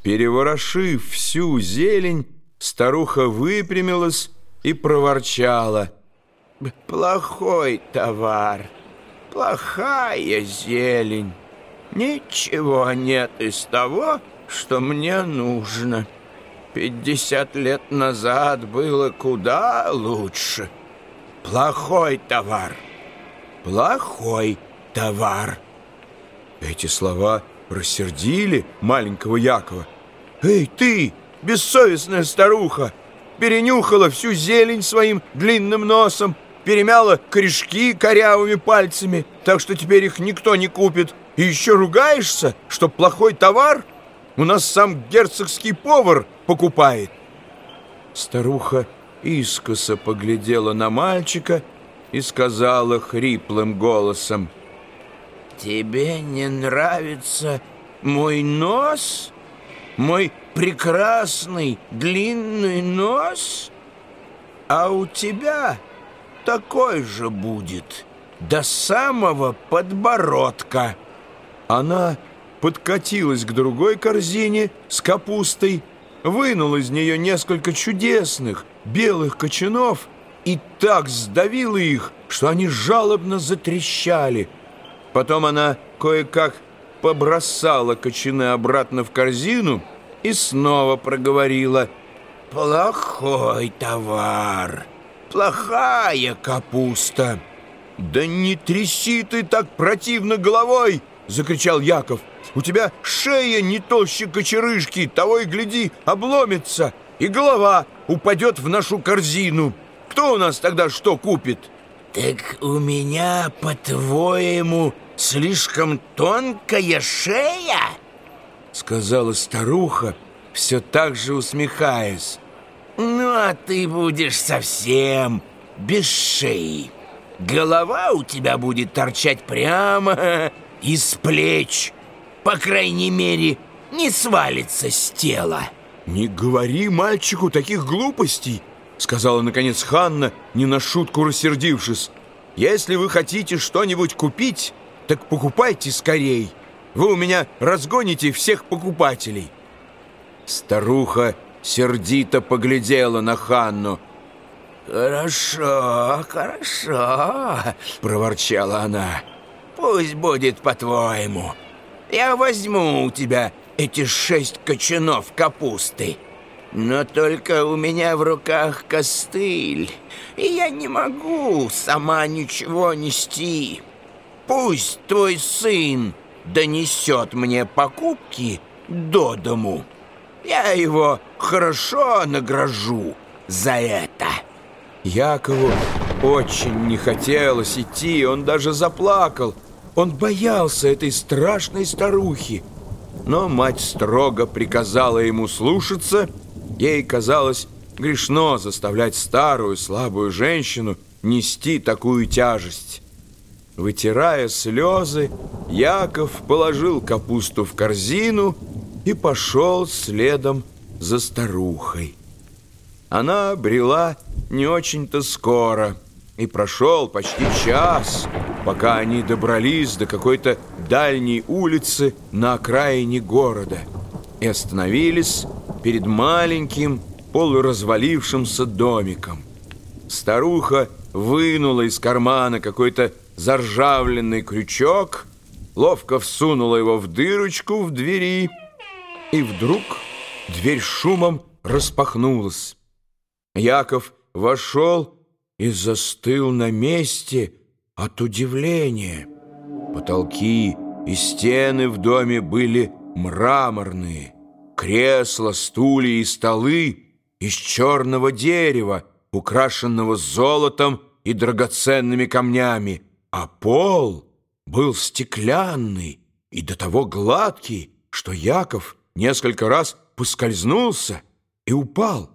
Переворошив всю зелень, старуха выпрямилась и проворчала: «Плохой товар, плохая зелень. Ничего нет из того, что мне нужно. 50 лет назад было куда лучше. Плохой товар, плохой товар». Эти слова рассердили маленького Якова. «Эй, ты, бессовестная старуха! Перенюхала всю зелень своим длинным носом, перемяла корешки корявыми пальцами, так что теперь их никто не купит. И еще ругаешься, что плохой товар у нас сам герцогский повар покупает». Старуха искоса поглядела на мальчика и сказала хриплым голосом: «Тебе не нравится мой нос? Мой прекрасный длинный нос? А у тебя такой же будет до самого подбородка». Она подкатилась к другой корзине с капустой, вынула из нее несколько чудесных белых качанов и так сдавила их, что они жалобно затрещали. Потом она кое-как побросала качаны обратно в корзину и снова проговорила: «Плохой товар, плохая капуста». «Да не тряси ты так противно головой!» — закричал Яков. «У тебя шея не толще кочерышки, того и гляди, обломится, и голова упадет в нашу корзину. Кто у нас тогда что купит?» «Так у меня, по-твоему, слишком тонкая шея?» — сказала старуха, все так же усмехаясь. «Ну, а ты будешь совсем без шеи. Голова у тебя будет торчать прямо из плеч. По крайней мере, не свалится с тела». «Не говори мальчику таких глупостей», — сказала, наконец, Ханна, не на шутку рассердившись. «Если вы хотите что-нибудь купить, так покупайте скорей. Вы у меня разгоните всех покупателей». Старуха сердито поглядела на Ханну. «Хорошо, хорошо», — проворчала она. «Пусть будет по-твоему. Я возьму у тебя эти 6 качанов капусты. Но только у меня в руках костыль, и я не могу сама ничего нести. Пусть твой сын донесет мне покупки до дому. Я его хорошо награжу за это». Якову очень не хотелось идти, он даже заплакал. Он боялся этой страшной старухи. Но мать строго приказала ему слушаться. Ей казалось грешно заставлять старую слабую женщину нести такую тяжесть. Вытирая слезы, Яков положил капусту в корзину и пошел следом за старухой. Она брела не очень-то скоро, и прошел почти час, пока они добрались до какой-то дальней улицы на окраине города и остановились перед маленьким полуразвалившимся домиком. Старуха вынула из кармана какой-то заржавленный крючок, ловко всунула его в дырочку в двери, и вдруг дверь шумом распахнулась. Яков вошел и застыл на месте от удивления. Потолки и стены в доме были мраморные, кресла, стулья и столы из черного дерева, украшенного золотом и драгоценными камнями, а пол был стеклянный и до того гладкий, что Яков несколько раз поскользнулся и упал.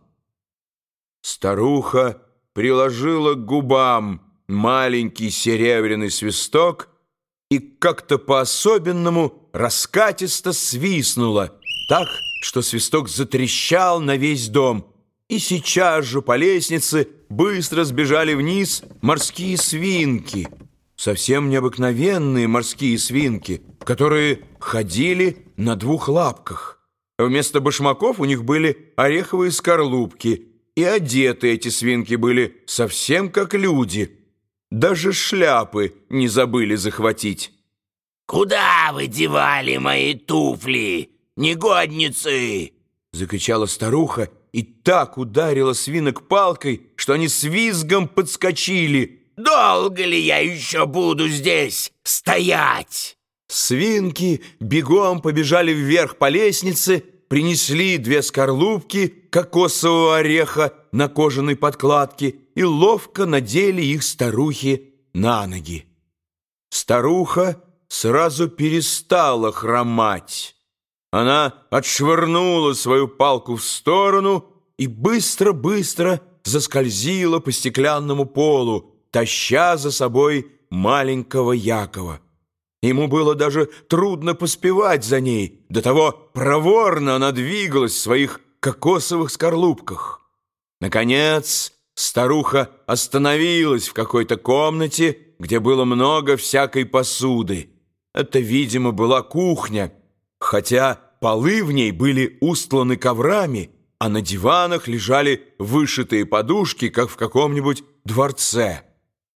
Старуха приложила к губам маленький серебряный свисток и как-то по-особенному раскатисто свистнула, так, что свисток затрещал на весь дом. И сейчас же по лестнице быстро сбежали вниз морские свинки, совсем необыкновенные морские свинки, которые ходили на 2 лапках. Вместо башмаков у них были ореховые скорлупки, и одеты эти свинки были совсем как люди. Даже шляпы не забыли захватить. «Куда вы девали мои туфли, негодницы?» — закричала старуха и так ударила свинок палкой, что они с визгом подскочили. «Долго ли я еще буду здесь стоять?» Свинки бегом побежали вверх по лестнице, принесли 2 скорлупки кокосового ореха на кожаной подкладке и ловко надели их старухе на ноги. Старуха сразу перестала хромать. Она отшвырнула свою палку в сторону и быстро-быстро заскользила по стеклянному полу, таща за собой маленького Якова. Ему было даже трудно поспевать за ней, до того проворно она двигалась в своих кокосовых скорлупках. Наконец, старуха остановилась в какой-то комнате, где было много всякой посуды. Это, видимо, была кухня, хотя полы в ней были устланы коврами, а на диванах лежали вышитые подушки, как в каком-нибудь дворце.